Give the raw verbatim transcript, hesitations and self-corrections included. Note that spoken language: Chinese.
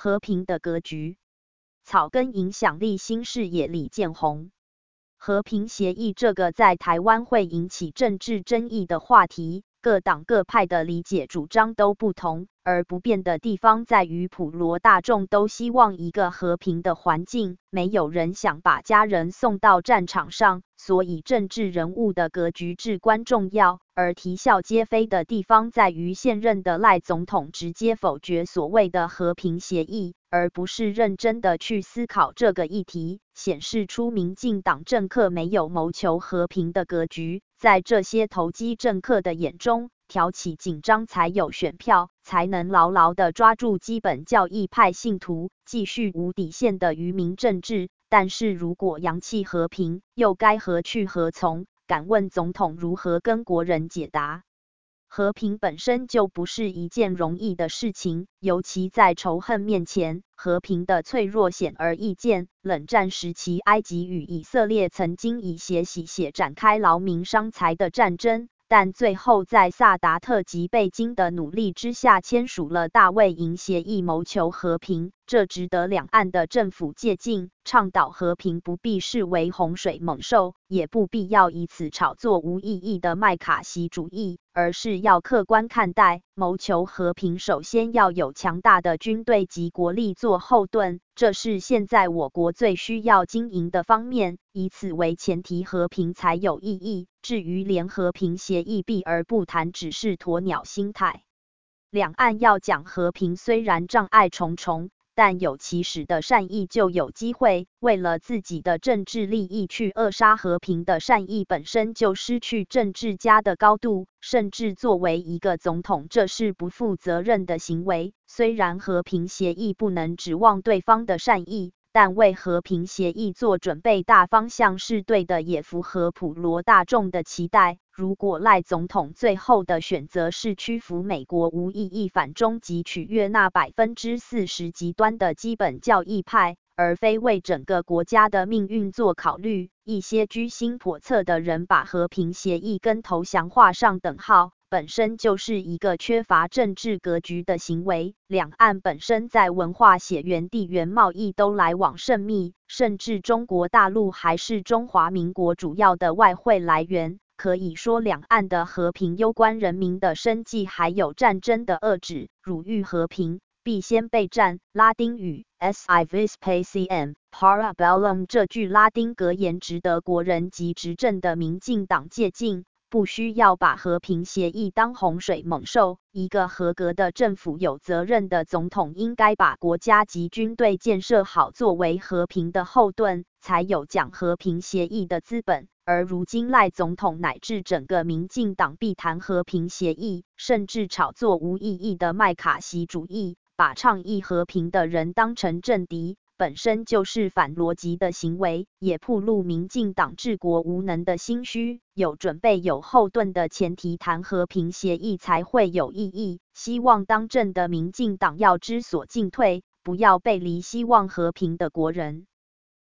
和平的格局。草根影响力新视野李建宏。和平协议这个在台湾会引起政治争议的话题，各党各派的理解主张都不同，而不变的地方在于普罗大众都希望一个和平的环境，没有人想把家人送到战场上，所以政治人物的格局至关重要。而啼笑皆非的地方在于现任的赖总统直接否决所谓的和平协议，而不是认真的去思考这个议题，显示出民进党政客没有谋求和平的格局。在这些投机政客的眼中，挑起紧张才有选票，才能牢牢地抓住基本教义派信徒，继续无底线的愚民政治。但是如果扬弃和平，又该何去何从？敢问总统如何跟国人解答？和平本身就不是一件容易的事情，尤其在仇恨面前，和平的脆弱显而易见。冷战时期，埃及与以色列曾经以血洗血展开劳民伤财的战争，但最后在萨达特及贝金的努力之下，签署了大卫营协议，谋求和平。这值得两岸的政府借鉴，倡导和平不必视为洪水猛兽，也不必要以此炒作无意义的麦卡锡主义，而是要客观看待。谋求和平，首先要有强大的军队及国力做后盾，这是现在我国最需要经营的方面，以此为前提，和平才有意义。至于连和平协议避而不谈，只是鸵鸟心态。两岸要讲和平，虽然障碍重重，但有起始的善意就有机会。为了自己的政治利益去扼杀和平的善意，本身就失去政治家的高度，甚至作为一个总统，这是不负责任的行为。虽然和平协议不能指望对方的善意，但为和平协议做准备，大方向是对的，也符合普罗大众的期待。如果赖总统最后的选择是屈服美国无意义反中及取悦那百分之四十极端的基本教义派，而非为整个国家的命运做考虑，一些居心叵测的人把和平协议跟投降画上等号，本身就是一个缺乏政治格局的行为。两岸本身在文化、血缘、地缘贸易都来往甚密，甚至中国大陆还是中华民国主要的外汇来源。可以说，两岸的和平攸关人民的生计，还有战争的遏制。汝欲和平，必先备战。拉丁语 civis pacem para bellum 这句拉丁格言值得国人及执政的民进党借鉴。不需要把和平协议当洪水猛兽，一个合格的政府、有责任的总统应该把国家及军队建设好，作为和平的后盾，才有讲和平协议的资本。而如今赖总统乃至整个民进党必谈和平协议，甚至炒作无意义的麦卡锡主义，把倡议和平的人当成政敌，本身就是反逻辑的行为，也暴露民进党治国无能的心虚。有准备有后盾的前提谈和平协议才会有意义。希望当政的民进党要知所进退，不要背离希望和平的国人。